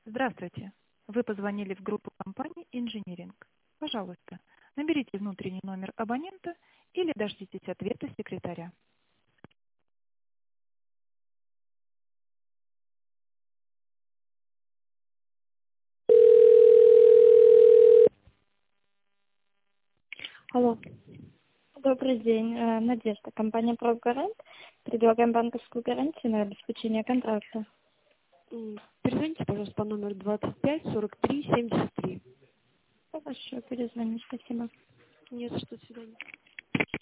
Здравствуйте. Вы позвонили в группу компании «Инжиниринг». Пожалуйста, наберите внутренний номер абонента или дождитесь ответа секретаря. Алло. Добрый день, Надежда. Компания «Прогарант». Предлагаем банковскую гарантию на обеспечение контракта. Перезвоните, пожалуйста, по номеру 25 43 73. Хорошо, перезвоню. Спасибо. Нет, что, до свидания.